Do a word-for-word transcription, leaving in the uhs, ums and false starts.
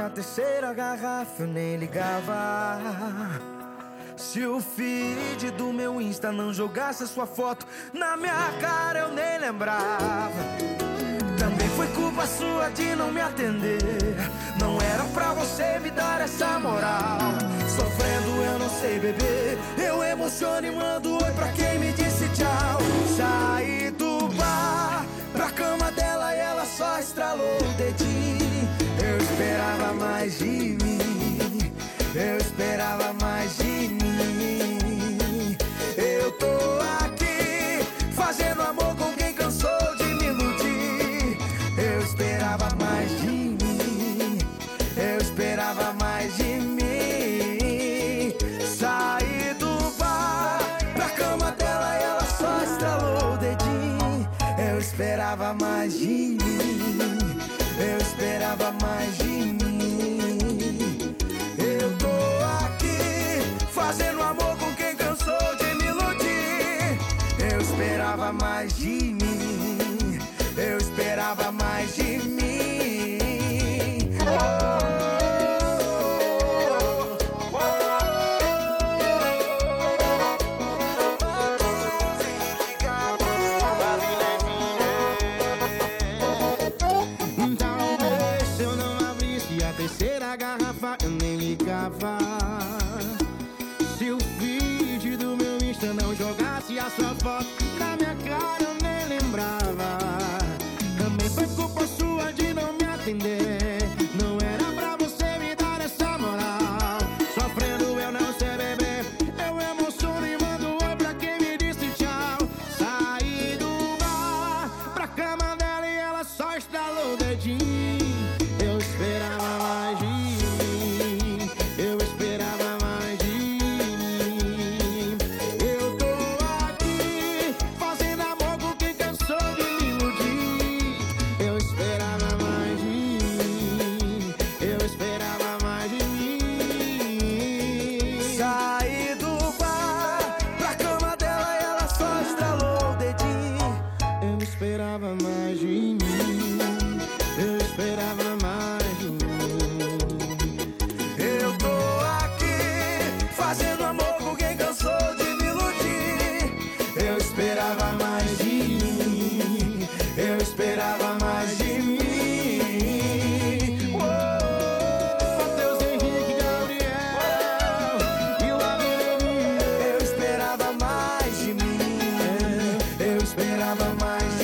a terceira garrafa eu nem ligava. Se o feed do meu Insta não jogasse a sua foto na minha cara eu nem lembrava. Também foi culpa sua de não me atender. Não era pra você me dar essa moral. Sofrendo eu não sei beber, eu emociono e mando oi pra quem me disse tchau. Saí do bar pra cama dela e ela só estralou o dedinho. Eu esperava mais de mim, eu esperava mais de mim. Eu tô aqui fazendo amor com quem cansou de me iludir. Eu esperava mais de mim, eu esperava mais de mim. Saí do bar pra cama dela e ela só estralou o dedinho. Eu esperava mais de mim, eu esperava mais de mim. Eu tô aqui fazendo amor com quem cansou de me iludir. Eu esperava mais de mim, eu esperava mais de mim. Talvez se eu não abrisse a terceira garrafa eu nem ligava. Se o feed do meu Insta não jogasse a sua foto na minha cara eu nem lembrava. Também foi culpa sua de não me atender. Não era pra você me dar essa moral. Sofrendo eu não sei beber, eu emociono e mando oi pra quem me disse tchau. Saí do bar pra cama dela e ela só estalou o dedinho. Eu esperava mais de mim, eu esperava mais de mim. Eu tô aqui fazendo amor com quem cansou de me iludir. Eu esperava mais de mim, eu esperava mais de mim. Saí do bar pra cama dela e ela só estralou o dedinho. Eu esperava mais de mim, eu esperava mais de mim. Eu tô aqui fazendo amor com quem cansou de me iludir. Eu esperava mais de mim, eu esperava mais de mim. Matheus Henrique, Gabriel e o Avenida. Eu esperava mais de mim, eu esperava mais